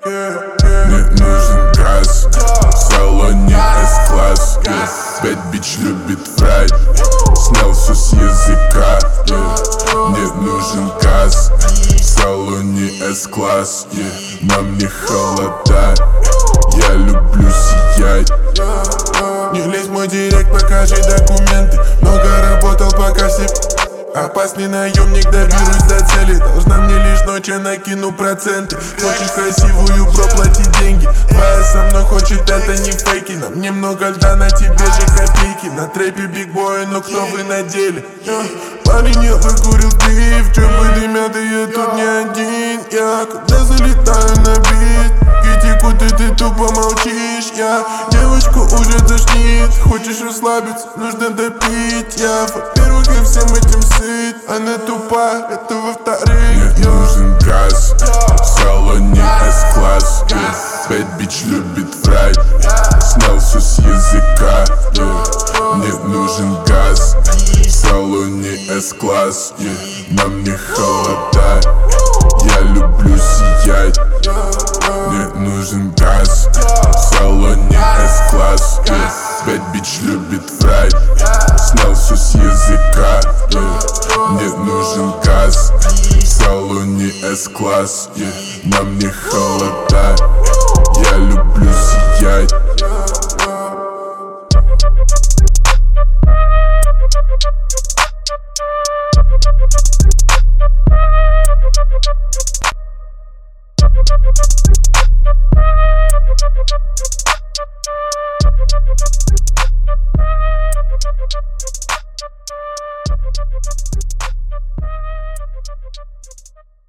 Мне нужен газ в салоне S-класс. 5 бич любит фрай, снял все с языка. Мне нужен газ в салоне S-класс. На мне холода, я люблю сиять. Не лезь в мой директ, покажи документы. Много работал, пока все опасный наемник, доберусь до цели. Должна мне лишь ночь, я накину проценты. Хочешь красивую, бро, плати деньги. Твоя со мной хочет, это не фейки. На мне много льда, на тебе же копейки. На трэпе бигбой, но кто вы на деле? Парень, я выкурил пив, чёрпы дымят, и я тут не один. Я когда залетаю на бит, критику ты тупо молчишь. Я девочку уже тошнит, хочешь расслабиться, нужно допить. Я, во-первых, я всем этим сыт, она тупа, это во-вторых. Мне нужен газ в салоне S-класс. 5 бич любит фрай, снял все с языка. Мне нужен газ в салоне S-класс. На мне холода, я люблю сиять. Мне нужен газ в салоне S-класс. 5 бич любит фрай, снял все с языка. Мне нужен газ в салоне S-класс. На мне холода, я люблю сиять.